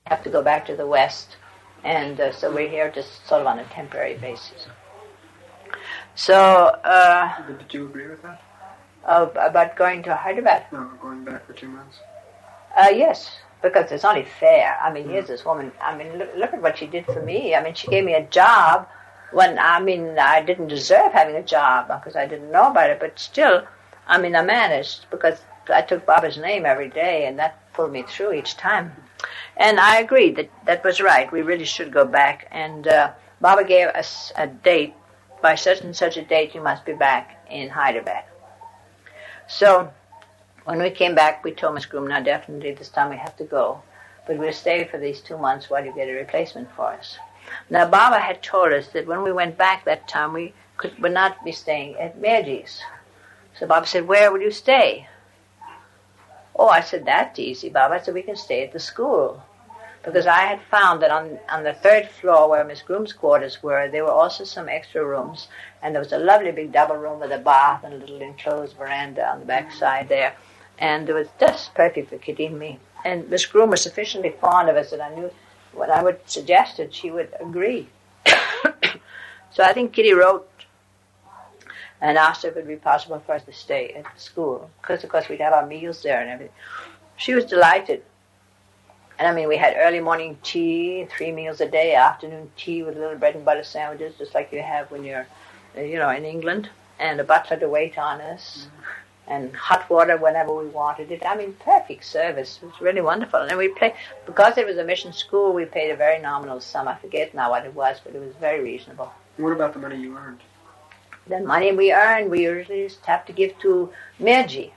have to go back to the West, and so we're here just sort of on a temporary basis. So, did you agree with that? About going to Hyderabad? No, going back for 2 months. Yes, because it's only fair. I mean, here's this woman. I mean, look at what she did for me. I mean, she gave me a job when, I mean, I didn't deserve having a job because I didn't know about it. But still, I mean, I managed because I took Baba's name every day, and that pulled me through each time. And I agreed that that was right. We really should go back. And Baba gave us a date. By such and such a date, you must be back in Hyderabad. So when we came back, we told Miss Groom, now definitely this time we have to go. But we'll stay for these 2 months while you get a replacement for us. Now, Baba had told us that when we went back that time, we would not be staying at Mirji's. So Baba said, where will you stay? Oh, I said, that's easy, Baba. I said, we can stay at the school. Because I had found that on the third floor where Miss Groom's quarters were, there were also some extra rooms. And there was a lovely big double room with a bath and a little enclosed veranda on the back side there. And it was just perfect for Kitty and me. And Miss Groom was sufficiently fond of us that I knew when I would suggest it, she would agree. So I think Kitty wrote and asked if it would be possible for us to stay at the school. Because, of course, we'd have our meals there and everything. She was delighted. And I mean, we had early morning tea, 3 meals a day, afternoon tea with little bread and butter sandwiches, just like you have when you're, in England, and a butler to wait on us, and hot water whenever we wanted it. I mean, perfect service. It was really wonderful. And we played, because it was a mission school, we paid a very nominal sum. I forget now what it was, but it was very reasonable. What about the money you earned? The money we earned, we usually just have to give to Mirji.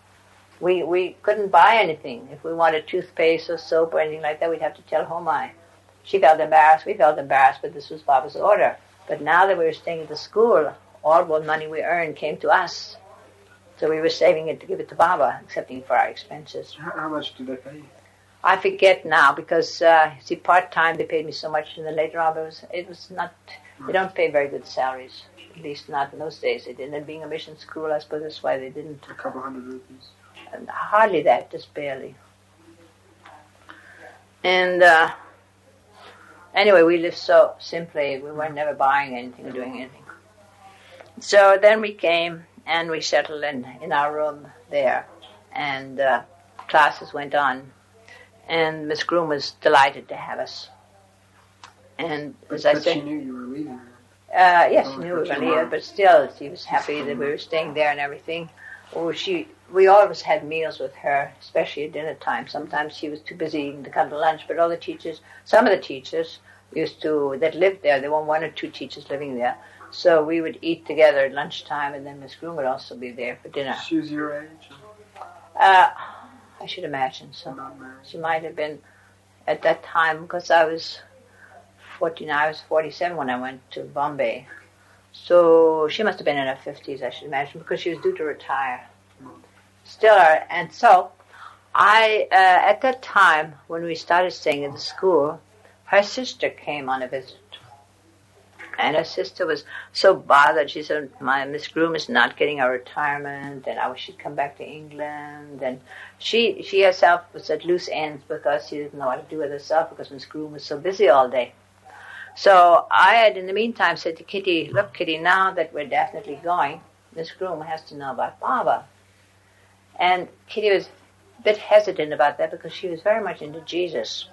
We couldn't buy anything. If we wanted toothpaste or soap or anything like that, we'd have to tell Homai. She felt embarrassed. We felt embarrassed, but this was Baba's order. But now that we were staying at the school, all the money we earned came to us. So we were saving it to give it to Baba, excepting for our expenses. How much did they pay you? I forget now because, part-time they paid me so much, and then later on it was not, they don't pay very good salaries, at least not in those days. They didn't. And being a mission school, I suppose that's why they didn't. A couple hundred rupees. Hardly that, just barely. And anyway, we lived so simply. We weren't never buying anything or doing anything. So then we came and we settled in our room there. And classes went on. And Miss Groom was delighted to have us. And as I said, she knew you were leaving. Yes, she knew we were going to leave, but still she was happy that we were staying there and everything. We always had meals with her, especially at dinner time. Sometimes she was too busy eating to come to lunch, but some of the teachers that lived there were 1 or 2 teachers living there. So we would eat together at lunchtime, and then Miss Groom would also be there for dinner. She was your age? I should imagine so. She might have been at that time, because I was 14, I was 47 when I went to Bombay. So she must have been in her 50s, I should imagine, because she was due to retire. And so at that time, when we started staying at the school, her sister came on a visit. And her sister was so bothered. She said, my Miss Groom is not getting her retirement, and I wish she'd come back to England. And she herself was at loose ends because she didn't know what to do with herself because Miss Groom was so busy all day. So I had, in the meantime, said to Kitty, look, Kitty, now that we're definitely going, Miss Groom has to know about Baba. And Kitty was a bit hesitant about that because she was very much into Jesus.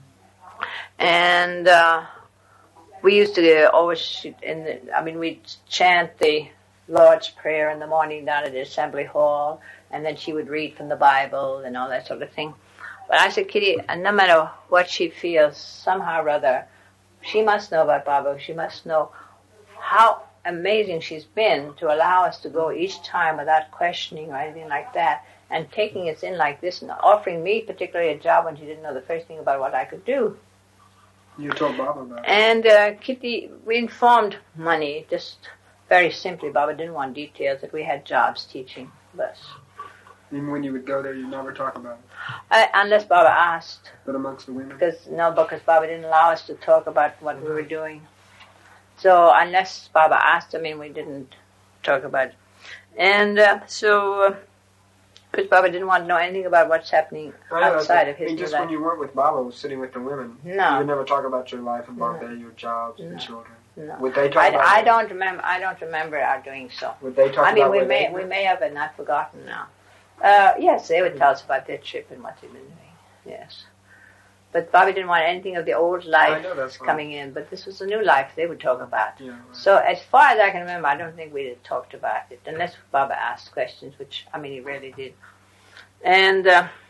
And we used to always, we'd chant the Lord's Prayer in the morning down at the Assembly Hall, and then she would read from the Bible and all that sort of thing. But I said, Kitty, no matter what she feels, somehow or other, she must know about Baba. She must know how amazing she's been to allow us to go each time without questioning or anything like that, and taking us in like this and offering me particularly a job when she didn't know the first thing about what I could do. You told Baba about it. And Kitty, we informed Money, just very simply. Baba didn't want details, that we had jobs teaching bus. Even when you would go there, you'd never talk about it? Unless Baba asked. But amongst the women? Because Baba didn't allow us to talk about what we were doing. So unless Baba asked, we didn't talk about it. And so Because Baba didn't want to know anything about what's happening outside of his just life. when you weren't with Baba, sitting with the women, No. you would never talk about your life in Bombay, your jobs and children. No. Would they talk about I don't remember our doing so. Would they talk about we may have, but not forgotten now. Yes, they would tell us about their trip and what they've been doing. Yes. But Bobby didn't want anything of the old life coming in, but this was a new life they would talk about. Yeah, right. So as far as I can remember, I don't think we had talked about it, unless Baba asked questions, which, he rarely did. And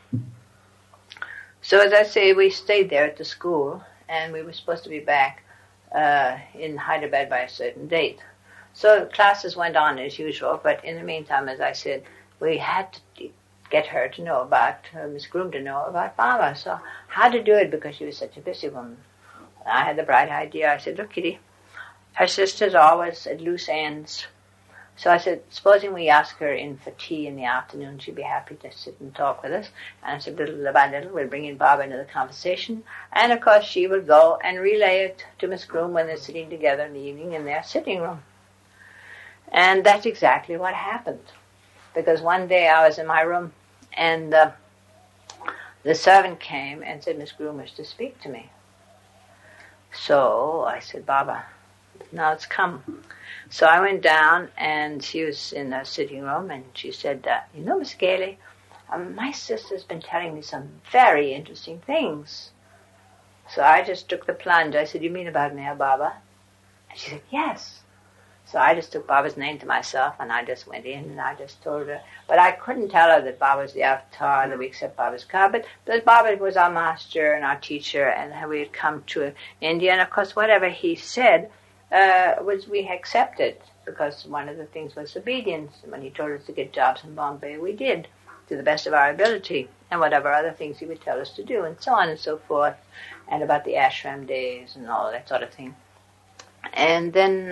so as I say, we stayed there at the school, and we were supposed to be back in Hyderabad by a certain date. So classes went on as usual, but in the meantime, as I said, we had to get her to know about, Miss Groom to know about Baba. So how to do it, because she was such a busy woman. I had the bright idea. I said, look, Kitty, her sister's always at loose ends. So I said, supposing we ask her in for tea in the afternoon, she'd be happy to sit and talk with us. And I said, little by little, we'll bring in Baba into the conversation. And, of course, she will go and relay it to Miss Groom when they're sitting together in the evening in their sitting room. And that's exactly what happened. Because one day I was in my room, and the servant came and said, Miss Groom wished to speak to me. So I said, Baba, now it's come. So I went down, and she was in the sitting room, and she said, Miss Gailey, my sister's been telling me some very interesting things. So I just took the plunge. I said, you mean about Meher Baba? And she said, yes. So I just took Baba's name to myself, and I just went in, and I just told her. But I couldn't tell her that Baba's the avatar, that we accept Baba's car, but that Baba was our master and our teacher, and we had come to India. And, of course, whatever he said was we accepted, because one of the things was obedience. And when he told us to get jobs in Bombay, we did, to the best of our ability, and whatever other things he would tell us to do, and so on and so forth, and about the ashram days and all that sort of thing. And then...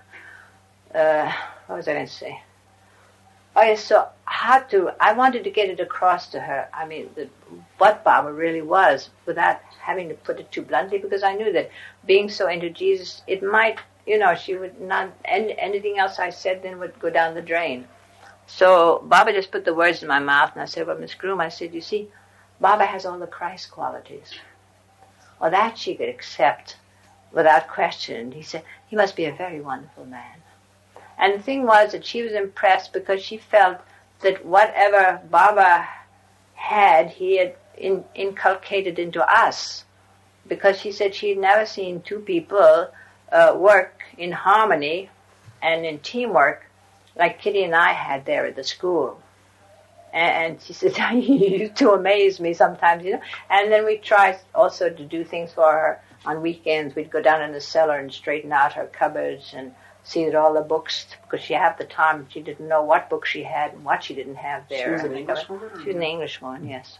what was I going to say? Oh, yes, so I wanted to get it across to her, what Baba really was, without having to put it too bluntly, because I knew that being so into Jesus, it might, she would not, anything else I said then would go down the drain. So Baba just put the words in my mouth, and I said, well, Miss Groom, I said, you see, Baba has all the Christ qualities. Well, that she could accept without question. He said, he must be a very wonderful man. And the thing was that she was impressed because she felt that whatever Baba had, he had inculcated into us. Because she said she had never seen two people work in harmony and in teamwork like Kitty and I had there at the school. And she said, you used to amaze me sometimes, And then we tried also to do things for her on weekends. We'd go down in the cellar and straighten out her cupboards and see that all the books, because she had the time, she didn't know what books she had and what she didn't have there. She was an English woman? She was an English woman, yes.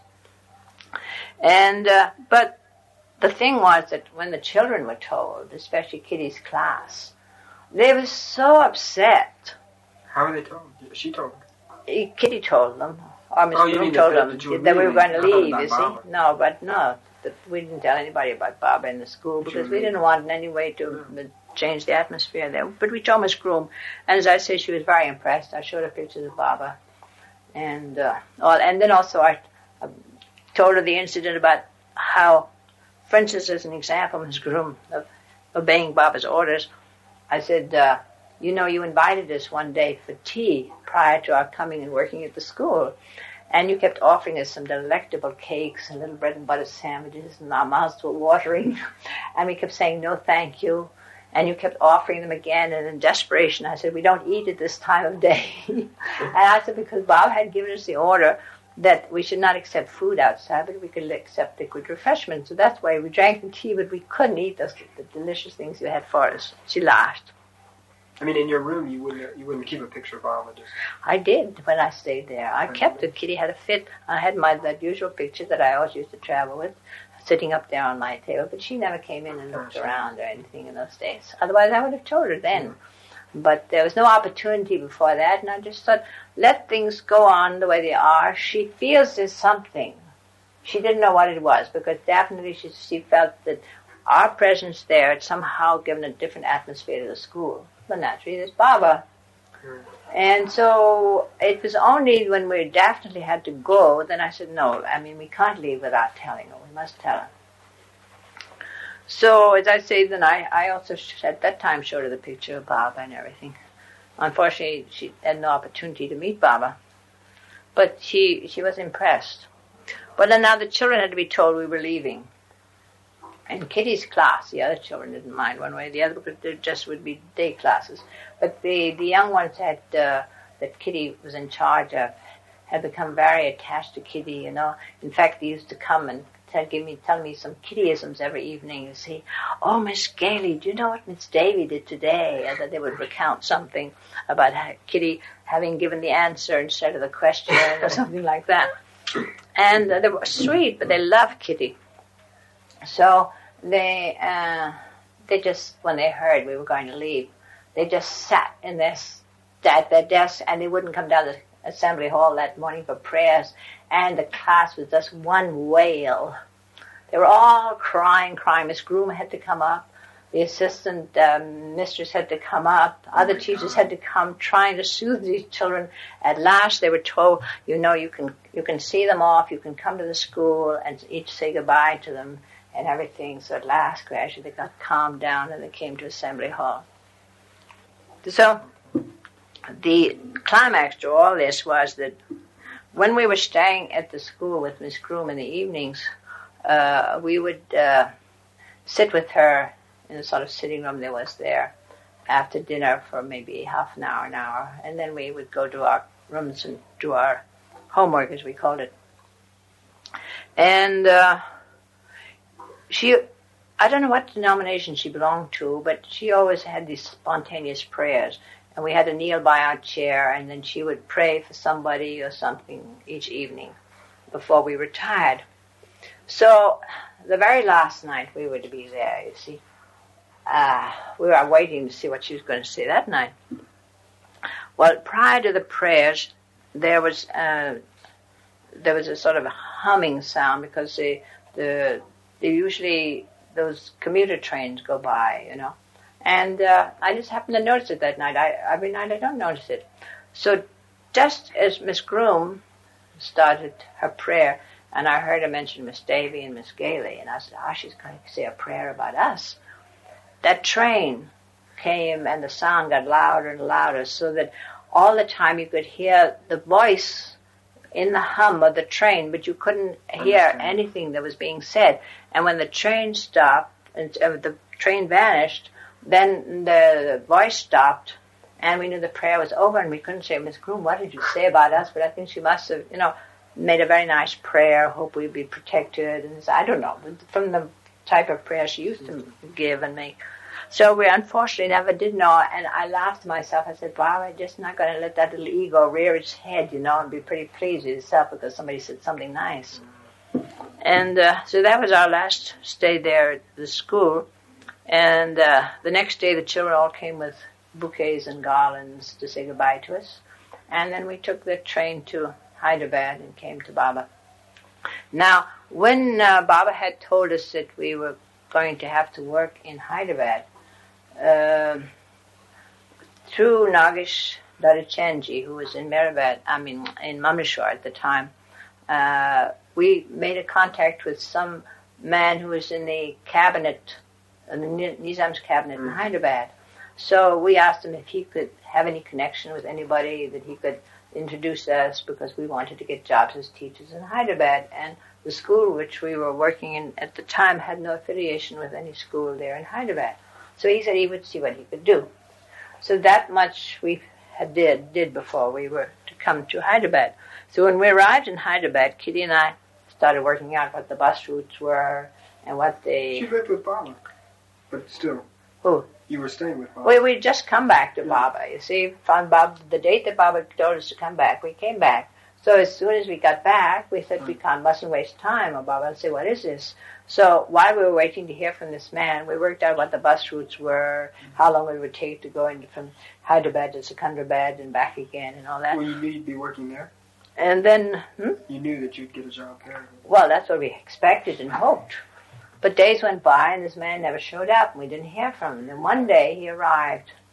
And, but the thing was that when the children were told, especially Kitty's class, they were so upset. How were they told? She told them? Kitty told them, or Miss Groom told them that we were going to leave, you see. No, we didn't tell anybody about Baba in the school, because we didn't want in any way to... change the atmosphere there. But we told Miss Groom, and as I say, she was very impressed. I showed her pictures of Baba. And then also I told her the incident about how, for instance, as an example, Miss Groom, of obeying Baba's orders, I said, you invited us one day for tea prior to our coming and working at the school. And you kept offering us some delectable cakes and little bread and butter sandwiches, and our mouths were watering. And we kept saying, no, thank you. And you kept offering them again, and in desperation, I said, we don't eat at this time of day. And I said, because Bob had given us the order that we should not accept food outside, but we could accept liquid refreshments. So that's why we drank the tea, but we couldn't eat the delicious things you had for us. She laughed. In your room, you wouldn't keep a picture of Baba. I did when I stayed there. I kept it. Kitty had a fit. I had that usual picture that I always used to travel with, sitting up there on my table, but she never came in and looked around or anything in those days. Otherwise, I would have told her then. But there was no opportunity before that, and I just thought, let things go on the way they are. She feels there's something. She didn't know what it was, because definitely she felt that our presence there had somehow given a different atmosphere to the school. But naturally, there's Baba. And so it was only when we definitely had to go, then I said, no, I mean, we can't leave without telling her. We must tell her. So, as I say, then I also, at that time, showed her the picture of Baba and everything. Unfortunately, she had no opportunity to meet Baba. But she was impressed. But then now the children had to be told we were leaving. In Kitty's class, the other children didn't mind one way or the other because there just would be day classes. But the young ones that Kitty was in charge of had become very attached to Kitty, you know. In fact, they used to come and tell me some Kittyisms every evening. You see, oh, Miss Gailey, do you know what Miss Davy did today? And then they would recount something about Kitty having given the answer instead of the question or something like that. And they were sweet, but they loved Kitty. So they just, when they heard we were going to leave, they just sat in at their desk, and they wouldn't come down to the assembly hall that morning for prayers. And the class was just one wail. They were all crying. Miss Groom had to come up. The assistant mistress had to come up. Other teachers had to come, trying to soothe these children. At last, they were told, you know, you can see them off. You can come to the school and each say goodbye to them and everything. So at last, gradually, they got calmed down and they came to Assembly Hall. So the climax to all this was that when we were staying at the school with Miss Groom in the evenings, we would sit with her in the sort of sitting room that was there after dinner for maybe half an hour, and then we would go to our rooms and do our homework, as we called it. And I don't know what denomination she belonged to, but she always had these spontaneous prayers. And we had to kneel by our chair, and then she would pray for somebody or something each evening before we retired. So the very last night we were to be there, you see, we were waiting to see what she was going to say that night. Well, prior to the prayers, there was a sort of a humming sound because they usually, those commuter trains go by, you know. And I just happened to notice it that night. Every night I don't notice it. So just as Miss Groom started her prayer, and I heard her mention Miss Davy and Miss Gailey, and I said, she's going to say a prayer about us. That train came and the sound got louder and louder so that all the time you could hear the voice in the hum of the train, but you couldn't hear anything that was being said. And when the train stopped, and the train vanished, then the voice stopped, and we knew the prayer was over, and we couldn't say, Miss Groom, what did you say about us? But I think she must have, you know, made a very nice prayer, hope we'd be protected, and I don't know, from the type of prayer she used to give and make. So we unfortunately never did know, and I laughed to myself. I said, wow, I'm just not going to let that little ego rear its head, you know, and be pretty pleased with itself because somebody said something nice. And so that was our last stay there at the school. And the next day the children all came with bouquets and garlands to say goodbye to us. And then we took the train to Hyderabad and came to Baba. Now, when Baba had told us that we were going to have to work in Hyderabad, through Nagesh Darachanji, who was in in Mamreshwar at the time, we made a contact with some man who was in the cabinet, the Nizam's cabinet in Hyderabad. So we asked him if he could have any connection with anybody that he could introduce us, because we wanted to get jobs as teachers in Hyderabad. And the school which we were working in at the time had no affiliation with any school there in Hyderabad. So he said he would see what he could do. So that much we did before we were to come to Hyderabad. So when we arrived in Hyderabad, Kitty and I started working out what the bus routes were and what they... She lived with Baba, but still. Who? You were staying with Baba. We'd just come back to Baba. You see, found Baba, the date that Baba told us to come back, we came back. So as soon as we got back, we said we mustn't waste time. And Baba would say, what is this? So while we were waiting to hear from this man, we worked out what the bus routes were, how long it would take to go from Hyderabad to Secunderabad and back again and all that. Well, you knew you'd be working there? And then... You knew that you'd get a job there? Well, that's what we expected and hoped. But days went by and this man never showed up and we didn't hear from him. And then one day he arrived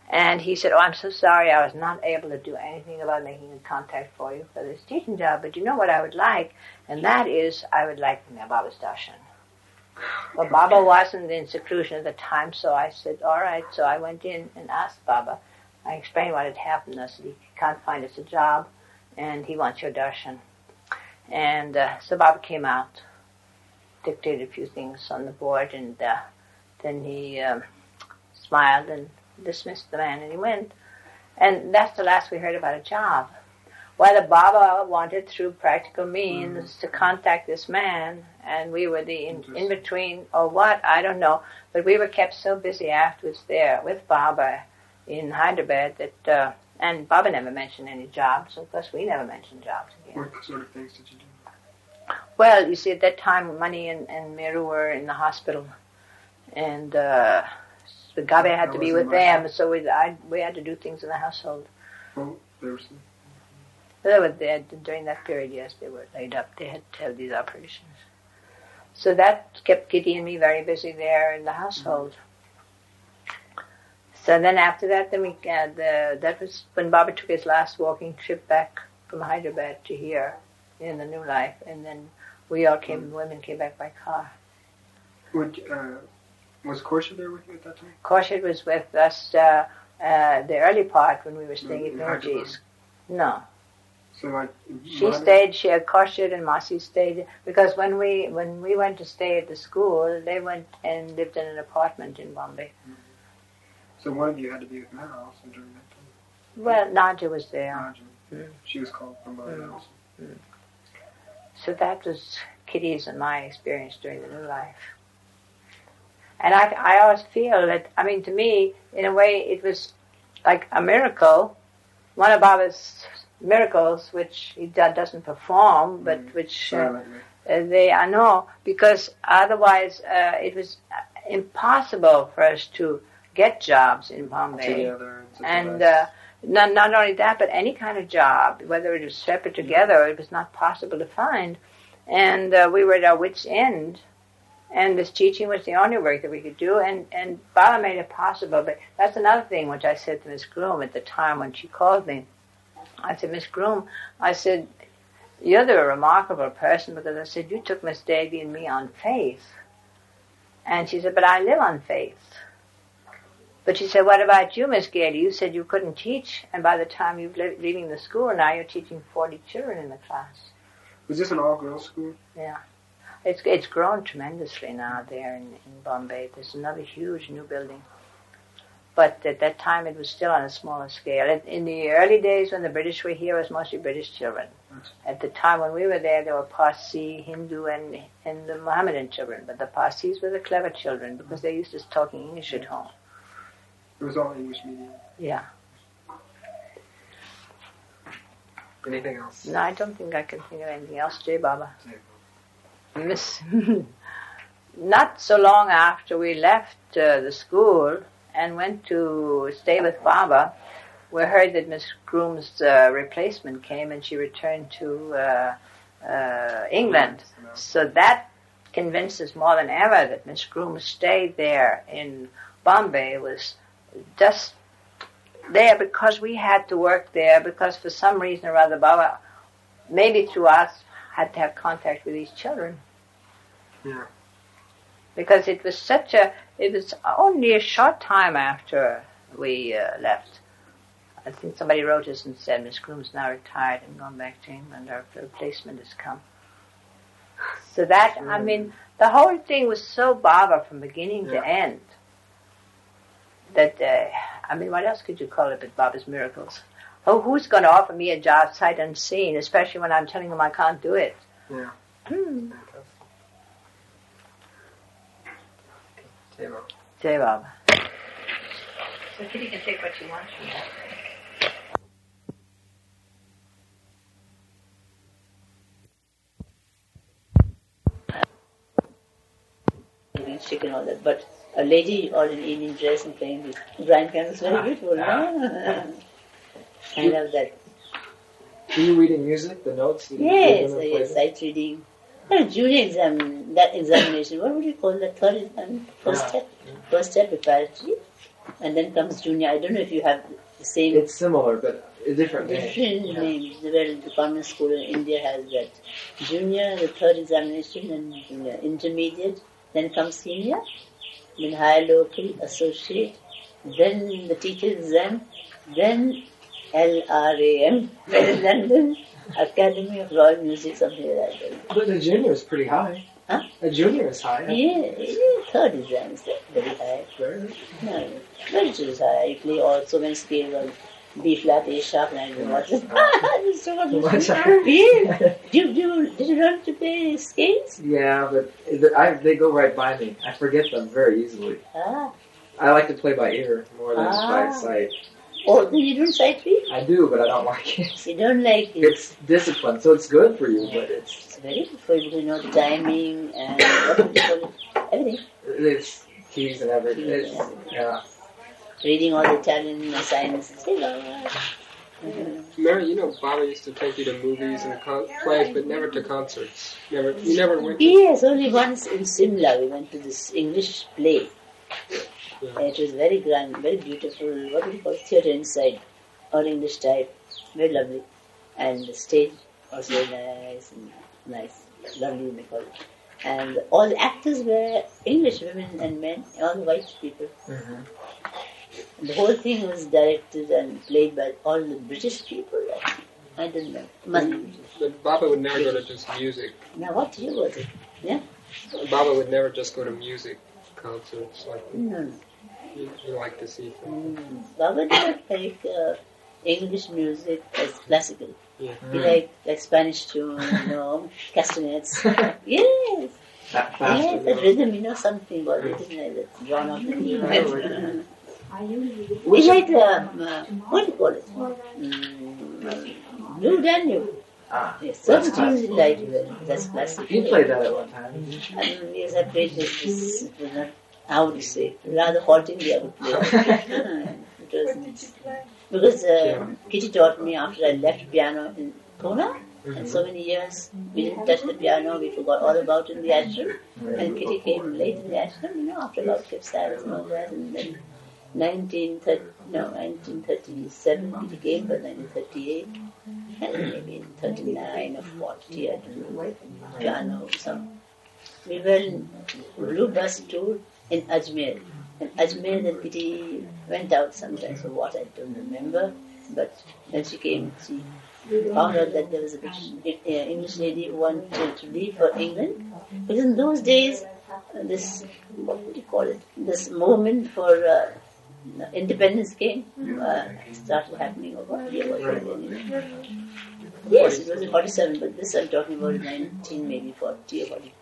And he said, "Oh, I'm so sorry, I was not able to do anything about making a contact for you for this teaching job, but you know what I would like, and that is I would like Baba's darshan." Well, Baba wasn't in seclusion at the time, so I said, all right. So I went in and asked Baba. I explained what had happened. I said, he can't find us a job, and he wants your darshan. And so Baba came out, dictated a few things on the board, and then he smiled and dismissed the man, and he went. And that's the last we heard about a job. Whether Baba wanted, through practical means, to contact this man, and we were the in-between, or what, I don't know. But we were kept so busy afterwards there with Baba in Hyderabad that, and Baba never mentioned any jobs. Of course, we never mentioned jobs again. What sort of things did you do? Well, you see, at that time, Mani and Meru were in the hospital, and the Gabe had to be with them, so we had to do things in the household. Oh, there was They were there during that period, yes, they were laid up. They had to have these operations. So that kept Kitty and me very busy there in the household. So then after that, that was when Baba took his last walking trip back from Hyderabad to here in the New Life, and then we all came, women came back by car. Was Khorshid there with you at that time? Khorshid was with us the early part when we were staying at Noorji's. No. So she stayed. She had Khorshid and Masi stayed because when we went to stay at the school, they went and lived in an apartment in Bombay. So one of you had to be with Mara also during that time. Well, Naja was there. Naja. She was called from Bombay also. So that was Kitty's and my experience during the New Life. And I always feel that, I mean, to me, in a way, it was like a miracle. One of Baba's miracles, which he doesn't perform, but which I know, because otherwise it was impossible for us to get jobs in Bombay. And not only that, but any kind of job, whether it was separate together, it was not possible to find. And we were at our wits' end. And this teaching was the only work that we could do, and Baba made it possible. But that's another thing which I said to Miss Groom at the time when she called me. I said, Miss Groom, I said, you're the remarkable person, because I said, you took Miss Davy and me on faith. And she said, but I live on faith. But she said, what about you, Miss Gailey? You said you couldn't teach, and by the time you're leaving the school, now you're teaching 40 children in the class. Was this an all-girls school? Yeah. It's grown tremendously now there in Bombay. There's another huge new building. But at that time it was still on a smaller scale. In the early days when the British were here, it was mostly British children. At the time when we were there were Parsi, Hindu, and the Mohammedan children. But the Parsis were the clever children because they used to talking English at home. It was all English medium? Yeah. Anything else? No, I don't think I can think of anything else. Jai Baba. Not so long after we left the school and went to stay with Baba, we heard that Miss Groom's replacement came and she returned to England. So that convinced us more than ever that Miss Groom's stay there in Bombay was just there because we had to work there, because for some reason or other Baba, maybe through us, had to have contact with these children. Yeah. Because it was only a short time after we left. I think somebody wrote us and said, Miss Groom's now retired and gone back to England, our replacement has come. So that, I mean, the whole thing was so Baba from beginning to end that, I mean, what else could you call it but Baba's miracles? Oh, who's going to offer me a job sight unseen, especially when I'm telling them I can't do it? Yeah. Jai Baba. So Kitty can take what she wants from that. Chicken, all that, but a lady all in Indian dress and playing this Brian Campbell is very beautiful. I love that. Are you reading music, the notes? Yes, sight reading. Well, junior exam, that examination, what would you call that? Third exam? First step preparatory. And then comes junior. I don't know if you have the same. It's similar, but a different name. Different names. The convent school in India has that. Junior, the third examination, and junior. Intermediate, then comes senior, then higher local, associate, then the teacher exam, then LRAM, London Academy of Royal Music, something like that. But the junior is pretty high. Huh? A junior is high. Yeah, third exam is very high. No, very high. You play all so many scales on B flat, A sharp, and I don't know what. Yeah. Did you learn to play scales? Yeah, but they go right by me. I forget them very easily. Ah. I like to play by ear more than by sight. Oh, then you don't sight read? I do, but I don't like it. You don't like it? It's discipline, so it's good for you, but it's very good for you to know the timing and what do you call it? Everything. It's keys and everything. Yeah. Reading all the Italian assignments. Mary, you know Baba used to take you to movies and plays, but never to concerts. You never went to... Yes, only once in Simla we went to this English play. Yeah. It was very grand, very beautiful, what do you call it? Theatre inside, or English type, very lovely. And the stage was very nice, lovely they call it. And all the actors were English women and men, all the white people. Mm-hmm. The whole thing was directed and played by all the British people. I don't know. Must be British. But Baba would never go to just music. Now what year was it? Yeah? Baba would never just go to music concerts. Like No. you like to see things. Baba did like English music as classical. Yeah. He like Spanish tune, castanets. Yes. Yes, the rhythm, something about it, isn't it? That's drawn off the keyboard. We like, what do you call it? Blue Danube. Yes, certain tunes you like, that's classic. You played that at one time. Yes, I played this. It was not, how would you say, rather haltingly I would play. It was nice. Because Kitty taught me after I left piano in Pune, and so many years we didn't touch the piano, we forgot all about it in the ashram. And Kitty came late in the ashram, after about 5 stars and all that, and then 1937 Kitty came, but 1938, and maybe in 39 or 40, I don't know, piano, some. We were in Blue Bus tour in Ajmer. In Ajmer, then Kitty went out sometimes for what I don't remember, but when she came, she found out that there was a British English lady who wanted to leave for England. Because in those days, this, what would you call it, this movement for independence came, started happening, or what year was it anyway? Yes, it was in 47, but this I'm talking about in 1940 or 42.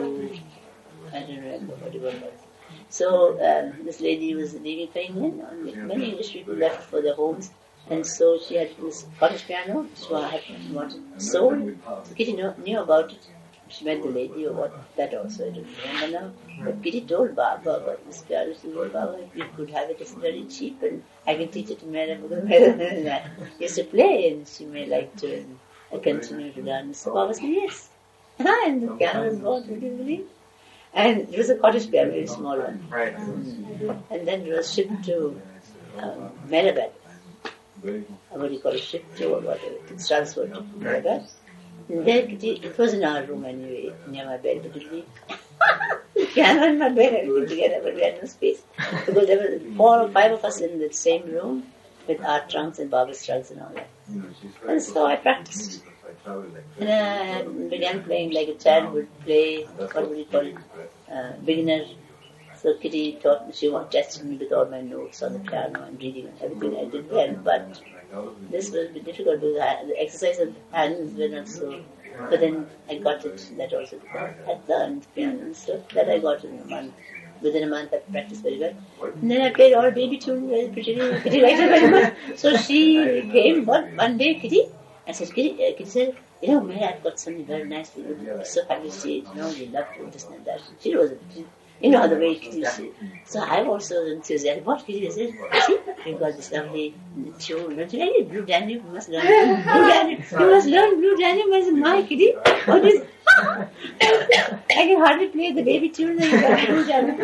I don't remember what it was. So this lady was leaving for England. Many English people left for their homes, and so she had this cottage piano. She wanted sold. So Kitty knew about it. She met the lady or what, that also I don't remember now. But Kitty told Baba about this piano. She said, Baba, if you could have it, it's very cheap, and I can teach it to Mera because Mera used to play, and she may like to continue to learn. So Baba said, yes. And the piano was bought, would you believe? And it was a cottage piano, a very small one. Right. And then it was shipped to Mehrabad. What do you call it? Shipped to whatever. It's transferred to Mehrabad. And there, it was in our room anyway, near my bed. The piano in my bed, everything together, but we had no space. Because there were 4 or 5 of us in the same room with our trunks and Baba's trunks and all that. And so I practiced. And I began playing like a child would play, what would you call it, beginner. So Kitty taught me, she tested me with all my notes on the piano and reading and everything. I did well, but this was a bit difficult because the exercise of hands were not so. But then I got it, that also. I learned piano and stuff, that I got in a month. Within a month I practiced very well. And then I played all baby tunes very prettily. Kitty liked it very much. So she came one day, Kitty, and said, Kitty said, Mary, I've got something very nice for you. I'm so happy to see it. You love to this and that. She was, how the way Kitty said. So I was also enthusiastic. What Kitty said, see, we've got this lovely tune. Don't you like it? Blue Danube, you must learn Blue Danube. You must learn Blue Danube. I said, my Kitty, what is I can hardly play the baby tune and you got Blue Danube.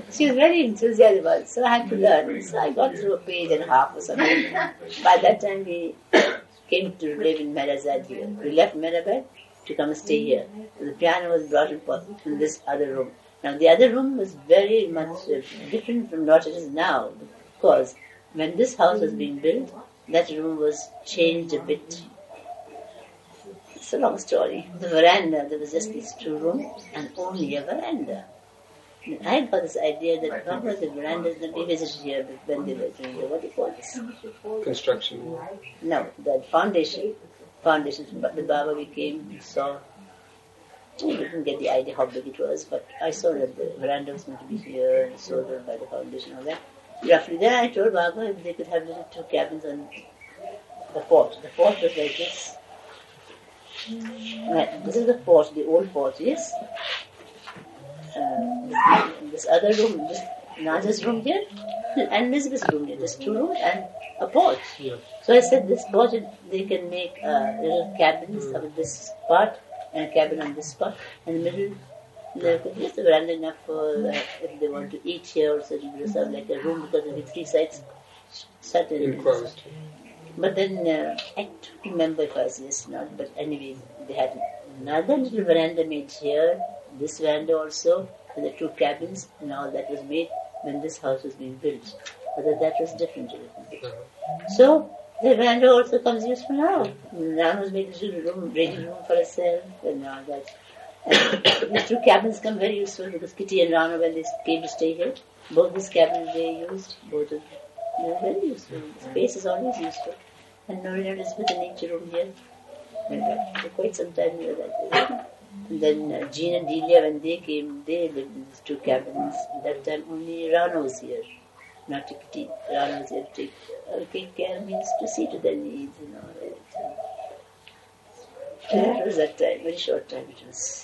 She was very enthusiastic about it, so I had to learn. So I got through a page and a half or something. By that time, we came to live in Merazad here. We left Merazad to come and stay here. So the piano was brought in this other room. Now, the other room was very much different from what it is now, because when this house was being built, that room was changed a bit. It's a long story. The veranda, there was just these two rooms and only a veranda. I had got this idea that what was the veranda that we visited here when they were doing what do you call this? Construction. No, the foundation. But the Baba we came and saw. I didn't get the idea how big it was, but I saw that the veranda was going to be here and so on by the foundation and all that. Roughly then I told Baba if they could have little two cabins on the fort. The fort was like this. Right, this is the fort, the old fort, yes? This other room, this Naja's room here, and Elizabeth's room here. There's two rooms and a porch. Yeah. So I said this porch, they can make little cabins of this part and a cabin on this part. In the middle, there could be a veranda enough for if they want to eat here or so, they have like a room because there'll be three sides shut in. Enclosed. But then I don't remember if I was this or not, but anyway, they had another little veranda made here, this veranda also, and the two cabins and all that was made when this house was being built. But that was different. So the veranda also comes useful now. Rana was made a little room, ready room for herself and all that. And the two cabins come very useful because Kitty and Rana, when they came to stay here, both these cabins they used, both of them. They're very useful. Space is always useful. And Norina is with an nature room here. And for quite some time here. And then Jean and Delia, when they came, they lived in these two cabins. At that time only Rana was here. Not Kitty. Rana was here to take care, means to see to their needs and all that. That was that time, very short time it was.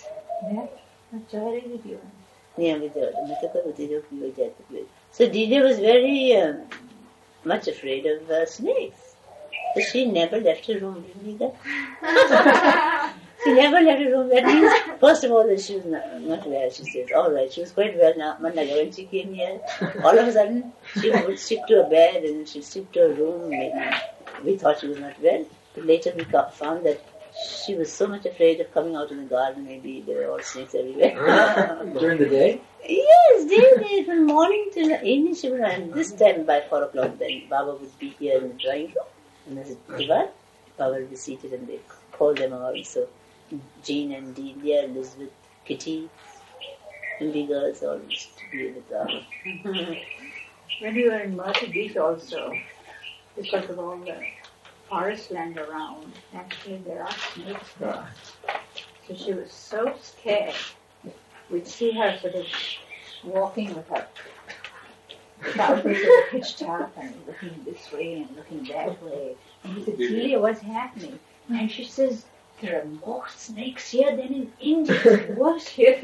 Yeah, with the So Delia was very much afraid of snakes. So she never left her room, didn't you? She never left her room. That means, first of all, that she was not well. She says, all right, she was quite well now. Mandaga, when she came here, all of a sudden, she would stick to her bed and she'd stick to her room. Maybe we thought she was not well. But later we found that she was so much afraid of coming out in the garden. Maybe there were all snakes everywhere. During the day? Yes, daily, from morning till evening she would run. And this time by 4 o'clock, then Baba would be here in the drawing room. And as a divan, Baba would be seated and they call them all. So Jean and Delia, Elizabeth, Kitty, and the girls all used to be with Baba. When we were in Murphy Beach also, because of all the forest land around, actually there are snakes there. So she was so scared. We'd see her sort of walking with her without the pitch top and looking this way and looking that way. And he said, Delia, what's happening? And she says, there are more snakes here than in India. It's worse here.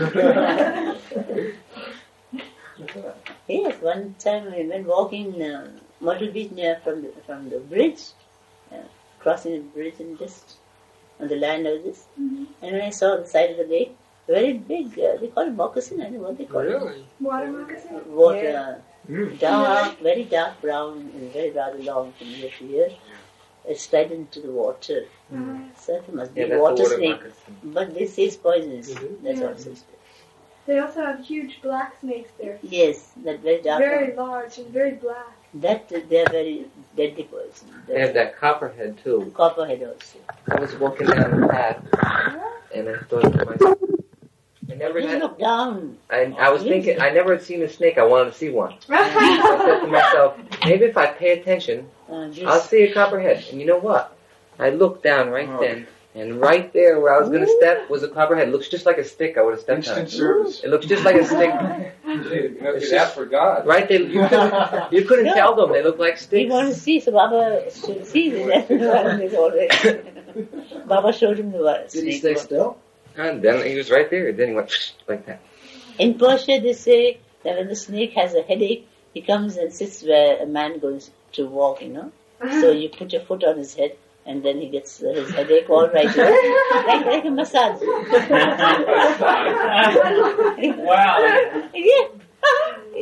Yes, one time we went walking Myrtle Beach near from the bridge, crossing the bridge and just on the land of this. Mm-hmm. And when I saw the side of the lake, very big, they call it moccasin, I don't know what they call it. Water moccasin? Water, dark, very dark brown and very rather long from here to here. It's right into the water. So it must be a water snake. But they say it's poisonous. That's also it. They also have huge black snakes there. Yes, that very dark. Very large and very black. That they are very deadly poison. They have that copperhead too. Copperhead also. I was walking down the path and I thought to myself, Just look down. I was thinking, I never had seen a snake. I wanted to see one. I said to myself, maybe if I pay attention, I'll see a copperhead. And you know what? I looked down right then, and right there where I was going to step was a copperhead. It looks just like a stick I would have stepped on. It looks just like a stick. That's for God. Right there, you couldn't tell them. They look like sticks. We want to see, so Baba should see that. Baba showed him the snake. Did he stay still? And then he was right there. Then he went like that. In Persia, they say that when the snake has a headache, he comes and sits where a man goes to walk, So you put your foot on his head, and then he gets his headache all right. like a massage. Wow. Yeah.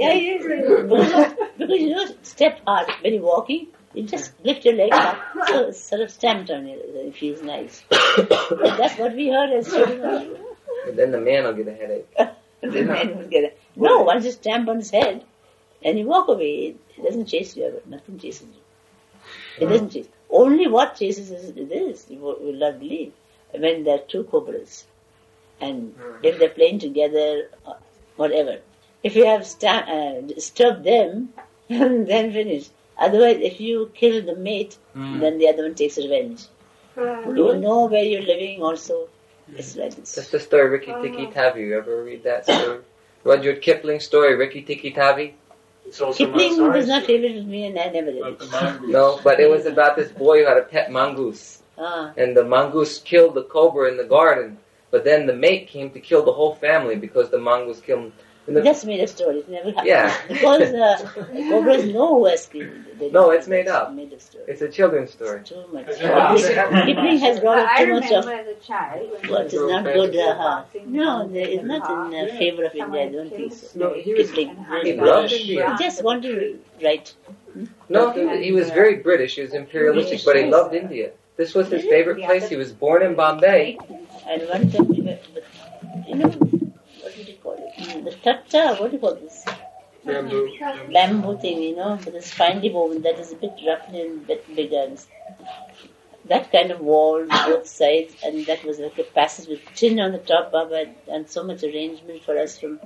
Yeah, yes. Because you know, step hard when you're walking, you just lift your legs up, so it's sort of stamped on you. It feels nice. That's what we heard as children. And then the man will get a headache. The man will get a... No, once you stamp on his head and you walk away, it doesn't chase you ever. Nothing chases you. It doesn't chase. Only what chases is this. You will not believe. When there are two cobras, and if they're playing together, whatever. If you have disturbed them, then finish. Otherwise, if you kill the mate, then the other one takes revenge. You will know where you're living also. It's like this. That's the story Rikki Tikki Tavi. You ever read that story? Rudyard Kipling story, Rikki Tikki Tavi? Kipling was not favorite with me and I never read it. No, but it was about this boy who had a pet mongoose. And the mongoose killed the cobra in the garden. But then the mate came to kill the whole family because the mongoose killed him. That's made a story. It never happened. Yeah. Because cobras know who has killed. No, it's made up. Story. It's a children's story. It's too much. Kipling has brought up too much of as a child. what is not good. No, it's not in favor of India. I don't think so. No, Kipling. He loved India. He just wanted to write. No, he was very British. He was imperialistic, but he loved India. This was his favorite place. He was born in Bombay. And one time we were, you know, what do you call it? The tatta, what do you call this? Bamboo. Bamboo thing, you know, but it's finely woven, that is a bit rough and a bit bigger. That kind of wall, both sides, and that was like a passage with tin on the top, Baba, and so much arrangement for us from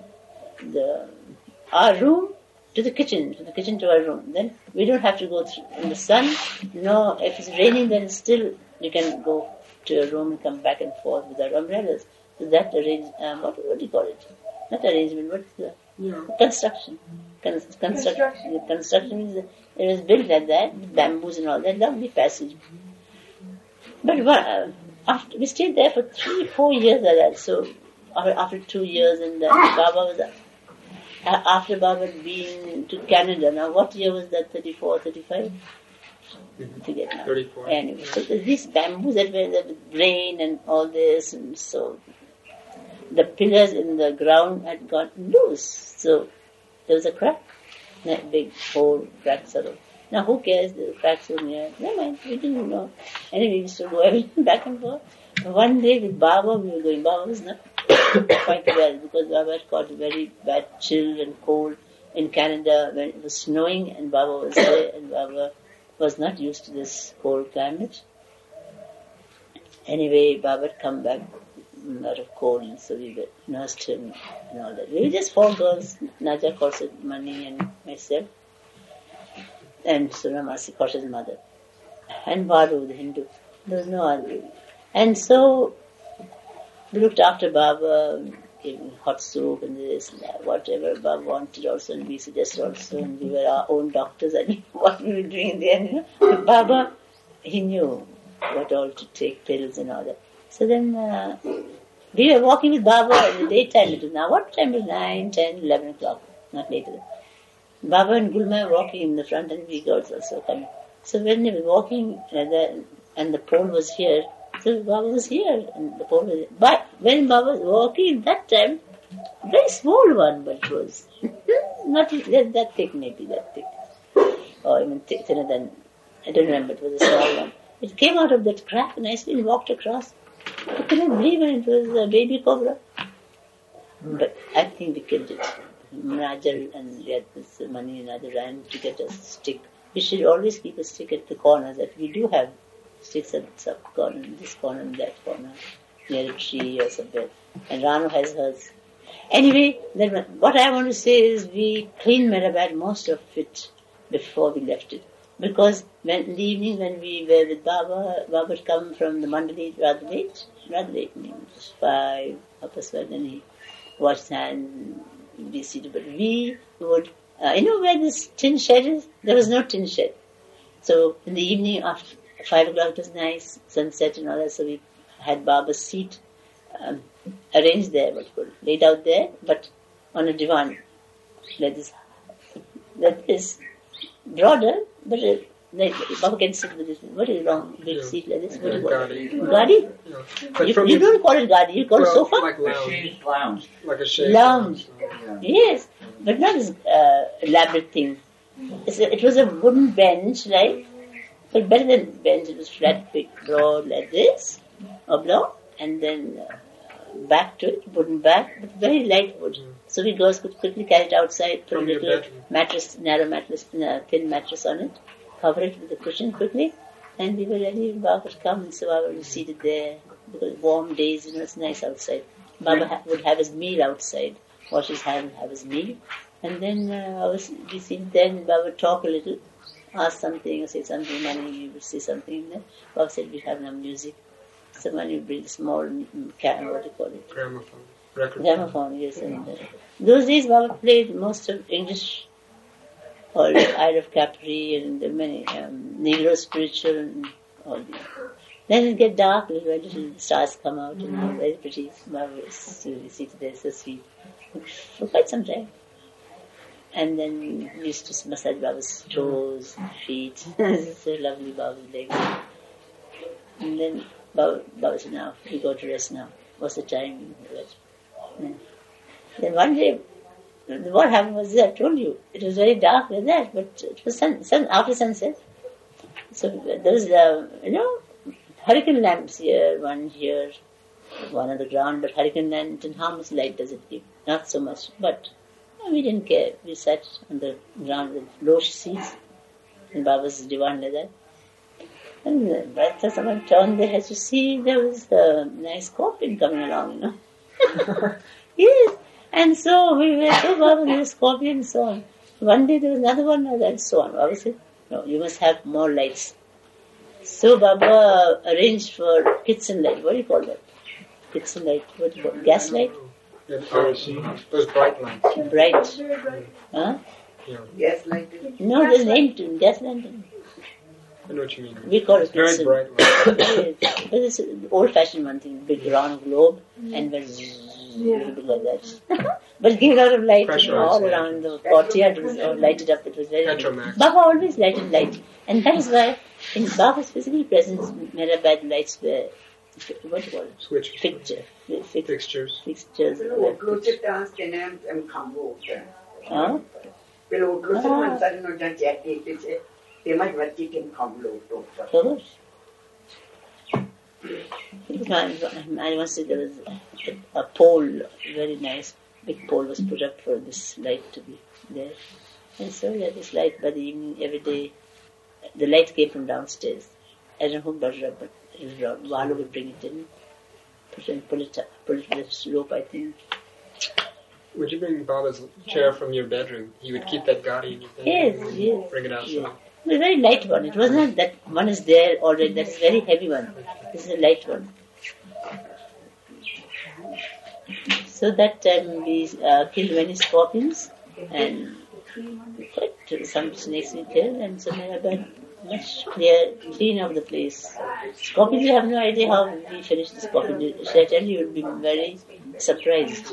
our room to the kitchen to our room. Then we don't have to go through in the sun. No, if it's raining, then still you can go to your room and come back and forth with our umbrellas. So that what do you call it? Not arrangement, what is the construction? The construction is it was built like that, with bamboos and all that, lovely passage. But after we stayed there for 3-4 years like that. So after 2 years, and Baba was after Baba had been to Canada. Now what year was that? 34, 35? I forget now. 34. Anyway, so these bamboos that were there with rain and all this, and so the pillars in the ground had got loose. So there was a crack, that big hole, crack sort of. Now who cares? The cracks were near. Never mind, we didn't know. Anyway, we used to go back and forth. One day with Baba, we were going. Baba was not quite well because Baba had caught a very bad chill and cold in Canada when it was snowing, and Baba was there, and Baba was not used to this cold climate. Anyway, Baba had come back out of cold, and so we nursed him and all that. We were just 4 girls, Naja Khorshed, Mani, and myself, and Sunamasi Khorshed's mother, and Varu, the Hindu. There was no other. And so we looked after Baba, gave him hot soup and this and that, whatever Baba wanted also, and we suggested also, and we were our own doctors and what we were doing there, you know. But Baba, he knew what all to take, pills and all that. So then we were walking with Baba in the daytime. It was now, what time was 9, 10, 11 o'clock, not later. Baba and Gulma were walking in the front, and we girls also coming. So when they were walking, and the pole was here, so Baba was here, and the pole was here. But when Baba was walking that time, very small one, but it was not that thick, maybe that thick. Or even thinner than, I don't remember, it was a small one. It came out of that crack nicely and walked across. I couldn't believe it was a baby cobra. But I think we killed it. Najar and we had this money and other ran to get a stick. We should always keep a stick at the corners. That we do have sticks at some corner, this corner and that corner, near a tree or somewhere. And Ranu has hers. Anyway, then what I want to say is we cleaned Mehrabad, most of it, before we left it. Because in the evening when we were with Baba would come from the Mandali rather late, just 5, past 5, then he washed hands and be seated. But we would, you know where this tin shed is? There was no tin shed. So in the evening after 5 o'clock, it was nice, sunset and all that, so we had Baba's seat arranged there, laid out there, but on a divan. That is broader, but Baba can sit with this. What is wrong? Big seat like this? What do you call it? Gadi? Yeah. You don't call it gadi, you call it sofa? Like lounge. Lounge. Like a shade Lounge. Yes. but not this elaborate thing. It was a wooden bench, right? But better than bench, it was flat, big, broad like this, oblong, and then back to it, wooden back, but very light wood. So we girls could quickly carry it outside, put a little mattress, narrow mattress, thin mattress on it, cover it with a cushion quickly, and we were ready. Baba would come, and so Baba was seated there, because warm days, it's nice outside. Baba would have his meal outside, wash his hand, have his meal, and then we seated there, and Baba would talk a little, ask something, or say something, Mani would say something, and then Baba said we'd have some music. Someone would bring a small, what do you call it? Gramophone. Record. Gramophone, yes. And those days Baba played most of English, or Isle of Capri, and many Negro spiritual, and all these. Then it get dark, little stars come out, and very pretty. Baba was seated there, so sweet, for quite some time. And then we used to massage Baba's toes, feet. So lovely, Baba's legs. And then Baba said, now, we go to rest now. What's the time? Then one day, what happened was that I told you, it was very dark like that, but it was after sunset. So there was, hurricane lamps here, one on the ground, but hurricane lamps, and how much light does it give? Not so much, but we didn't care. We sat on the ground with low seats, and Baba's divan like that. And by the time someone turned their heads to see, there was a nice scorpion coming along, Yes. And so we were so Baba, there was a scorpion and so on. One day there was another one and so on. Baba said, no, you must have more lights. So Baba arranged for kitchen light. What do you call that? Kitchen light. What do you call it? Gas light? Those bright lights. Bright. Huh? Yeah. Gas light. No, there's a name to it. Gas lantern. I know what you mean. We call it very kitchen. bright light. But it's an old-fashioned one thing, big round globe, and a little bit like that. But it gave a lot of light all around the courtyard. It was all lighted up. It was very Petromax. Baba always lighted light. And that is why in Baba's physical presence, Mehrabad lights were, what do you call it? Switch. Fixtures. Fixtures. Huh? I once said there was a pole, very nice, big pole was put up for this light to be there. And so this light by the evening, every day, the light came from downstairs. I don't know who brought it up, but it was brought. Walu would bring it in, pull it with a slope, I think. Would you bring Baba's chair from your bedroom? He would keep that gadi in your bedroom. Yes. Bring it outside. Yes. It was a very light one. It was not that one is there already. That's a very heavy one. This is a light one. So that time we killed many scorpions and some snakes we killed, and so much clean up the place. Scorpions, you have no idea how we finished the scorpion. Should I tell you, you'll be very surprised.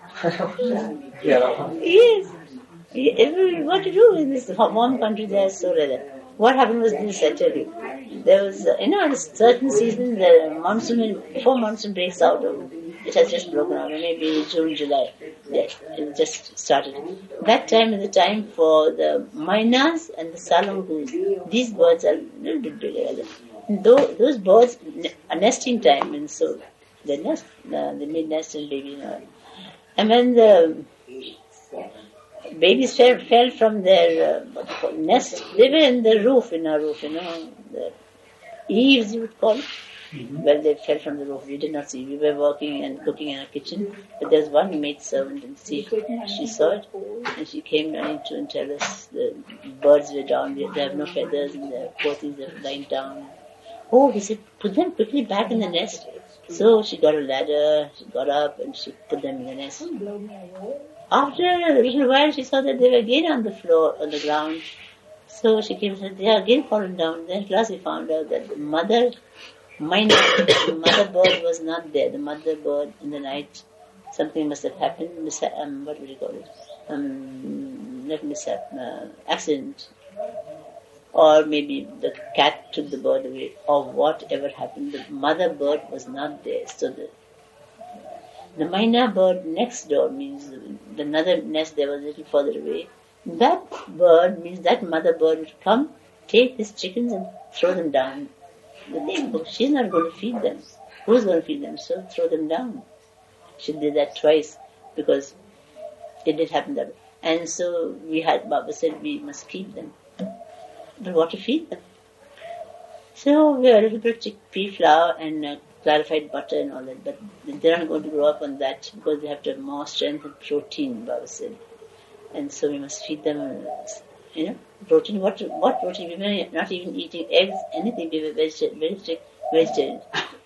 Yes. What to do in this warm country there, so that. What happened was this, I tell you. There was, in a certain season, the monsoon, before monsoon breaks out, it has just broken out, maybe June, July. It just started. That time is the time for the mynas and the salangus. These birds are a little bit bigger. Those birds are nesting time, and so they nest, they may nest and baby. And when the babies fell from their nest, they were in the roof, in our roof, the eaves you would call it. Mm-hmm. Well, they fell from the roof. We did not see. We were working and cooking in our kitchen, but there was one maid servant, and she saw it, and she came running to and tell us the birds were down. They have no feathers, and the poor things are lying down. Oh, he said, put them quickly back in the nest. So she got a ladder, she got up, and she put them in the nest. After a little while, she saw that they were again on the floor, on the ground. So she came and said, they are again fallen down. Then at last we found out that the mother bird was not there. The mother bird in the night, something must have happened. What would you call it? Not mishap, accident. Or maybe the cat took the bird away, or whatever happened. The mother bird was not there. So the the myna bird next door means the another nest there was a little further away. That bird means that mother bird would come, take these chickens and throw them down. She's not going to feed them. Who's going to feed them? So throw them down. She did that twice because it did happen that way. And so Baba said we must keep them. But what to feed them? So we had a little bit of chickpea flour and clarified butter and all that, but they're not going to grow up on that because they have to have more strength and protein, Baba said. And so we must feed them, protein. What protein? We were not even eating eggs, anything. We were vegetarian.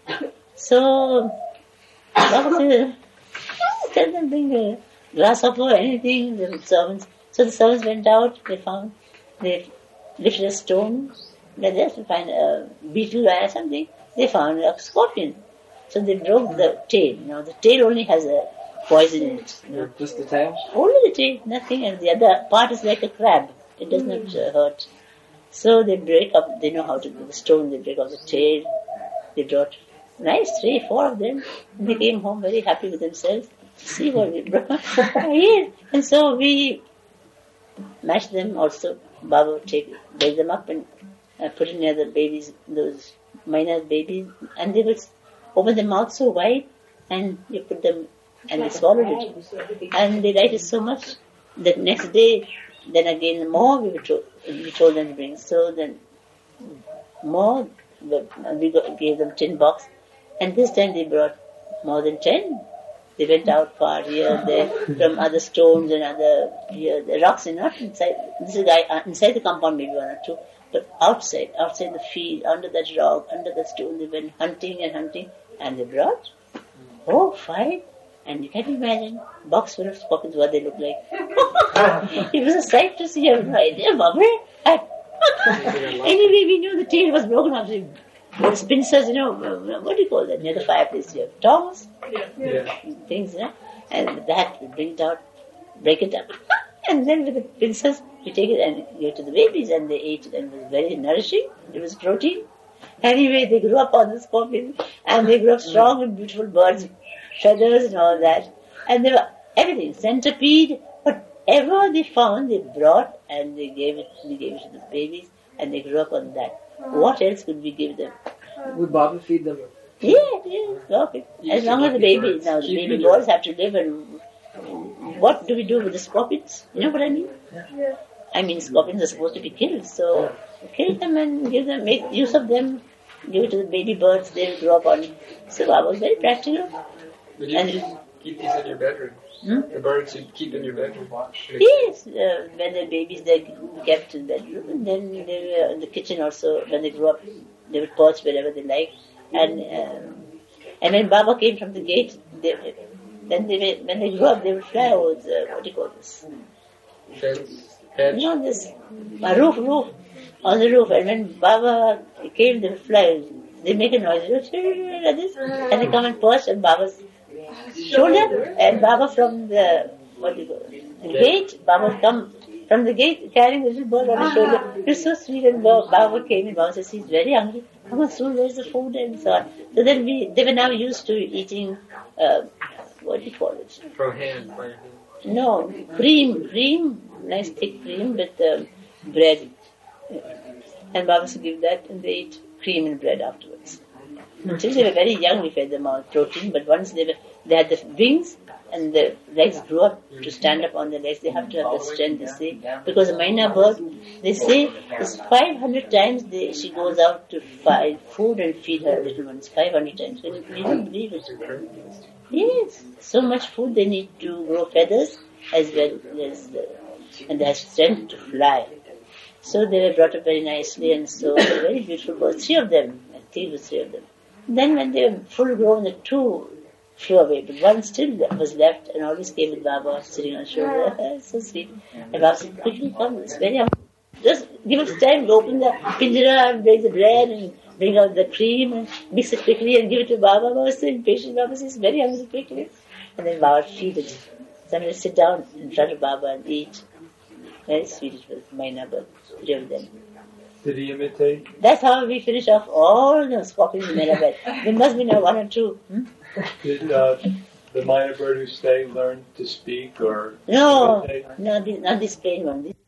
So Baba said, tell them bring a grasshopper, anything. The servants. So the servants went out. They lifted a stone. They had to find a beetle or something. They found a scorpion. So they broke the tail. The tail only has a poison in it. Just the tail? Only the tail, nothing. And the other part is like a crab. It does not hurt. So they break up. They know how to do the stone. They break off the tail. They brought 3, 4 of them. And they came home very happy with themselves. See what we brought. Yes. And so we mashed them also. Baba would break them up and put it near the babies, those minor babies, and they would open their mouth so wide, and you put them, and they swallowed it. And they liked it so much that next day, then again more we told them to bring. So then more, we gave them tin box, and this time they brought more than 10. They went out far here, there, from other stones and other here, the rocks are not inside. This is inside the compound, maybe 1 or 2. But outside the field, under that rock, under that stone, they went hunting, and they brought 5. And you can imagine, box full of scorpions, what they look like. It was a sight to see them right there, Baba. Anyway, we knew the tail was broken off. Those pincers, what do you call that? Near the fireplace, you have tongs, things, and that we bring it out, break it up. And then with the pincers, we take it and give it to the babies, and they ate it, and it was very nourishing. It was protein. Anyway, they grew up on the scorpion, and they grew up strong and beautiful birds, feathers and all that. And they were everything, centipede, whatever they found, they brought, and they gave it to the babies, and they grew up on that. What else could we give them? Would Baba feed them? Yeah, okay. As long as the baby boys have to live, and what do we do with the scorpions? You know what I mean? Yeah. I mean, scorpions are supposed to be killed, so kill them and make use of them, give it to the baby birds, they will grow up on it. So Baba was very practical. But you keep these in your bedroom. The birds you keep in your bedroom. Yes, when they're babies, they're kept in the bedroom, and then they were in the kitchen also. When they grew up, they would perch wherever they like. And when Baba came from the gate, when they grew up, they would fly over what do you call this? Hedge. This roof, on the roof. And when Baba came, they would fly. They make a noise, like this, and they come and perch on Baba's shoulder, and Baba from the gate, Baba would come from the gate carrying the little bird on his shoulder. It was so sweet, and Baba came and Baba says, he's very hungry. Come on, soon, where's the food? And so on. So then they were now used to eating, what do you call it? From hand, by your hand. No, cream, nice thick cream with bread. And Baba used to give that, and they ate cream and bread afterwards. Until they were very young, we fed them all protein, but once they had the wings and the legs grew up to stand up on their legs, they have to have the strength, they say. Because a myna bird, they say, it's 500 times she goes out to find food and feed her little ones. 500 times. You don't believe it. Yes, so much food they need to grow feathers as well as and they have strength to fly. So they were brought up very nicely, and so very beautiful birds. 3 of them. I think it was 3 of them. Then when they were full grown, the 2 flew away, but one still was left and always came with Baba sitting on shoulder. So sweet. And Baba said, quickly come, it's very hungry. Just give us time to open the pinjara and break the bread and bring out the cream and mix it quickly and give it to Baba. Baba was so impatient. Baba says, very hungry, quickly. And then Baba would feed it. Somebody would sit down in front of Baba and eat. Very sweet it was, myna bird, 3 of them. Did he imitate? That's how we finish off all the scorpions in myna bird. There must be now 1 or 2. the minor bird who stayed learn to speak or No, imitate? not this plain one. This